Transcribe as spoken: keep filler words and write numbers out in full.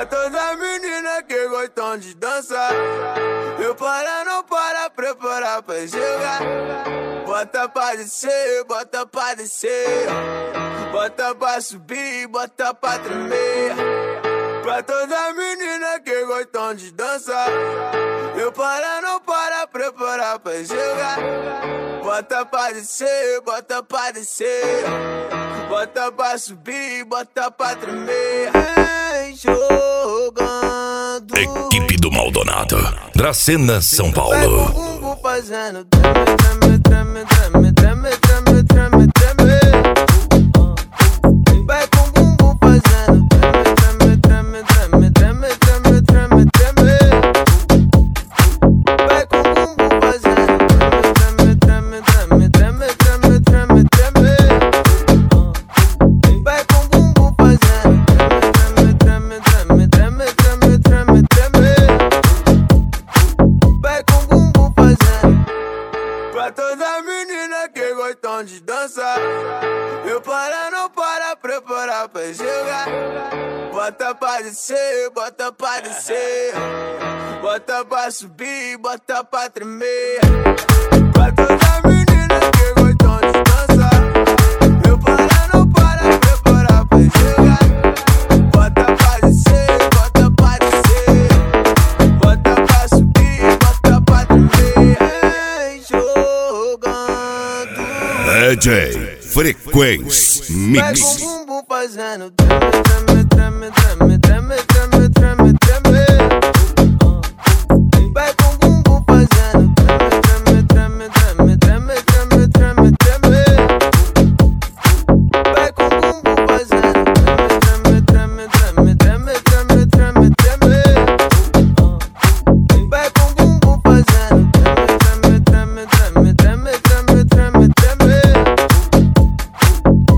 Pra todas as meninas que gostam de dançar, eu para, não para, preparar pra jogar. Bota pra descer, bota pra descer, bota pra subir, bota pra tremer. Pra todas as meninas que gostam de dançar, eu para, não para, preparar pra jogar. Bota pra descer, bota pra descer, bota pra subir, bota pra tremer. Vem jogando. Equipe do Maldonado, Dracena, São Vai com o Paulo. bumbum fazendo treme, treme, treme, treme, treme, treme, treme, treme. Vai com o bumbum fazendo treme, treme, treme, treme, treme, treme, treme. Vai com o bumbum fazendo treme, treme, treme, treme, treme, treme, treme. Vai com o bumbum fazendo treme, treme, treme, treme, treme, treme. Vai com o bumbum fazendo. Pra todas as meninas que gostam de dançar, eu para, não para, preparar pra jogar. Bota pra descer, bota pra descer, bota pra subir, bota pra tremer. Pra todas as meninas que gostam de dançar, eu para, não para, preparar pra jogar. Bota pra descer, bota pra descer, bota pra subir, bota pra tremer. Vem jogando. D J Frequência Vai com o Mix. bumbum fazendo treme, treme,